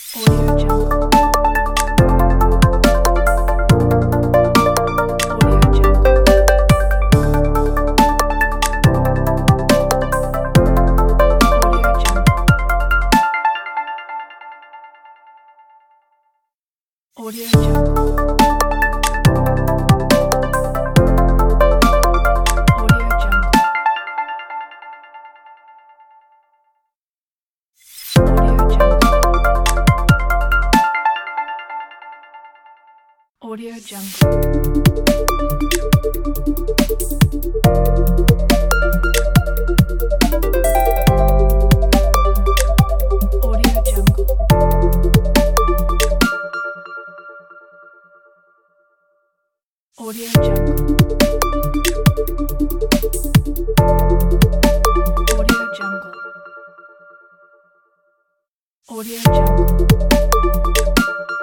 Audio Jungle. Audio Jungle. Audio Jungle. Audio Jungle. Audio Jungle. Audio Jungle. Audio Jungle. Audio Jungle. Audio Jungle.